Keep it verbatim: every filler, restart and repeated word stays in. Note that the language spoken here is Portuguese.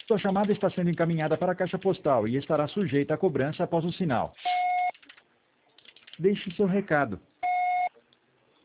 Sua chamada está sendo encaminhada para a caixa postal e estará sujeita a cobrança após o sinal. Deixe seu recado.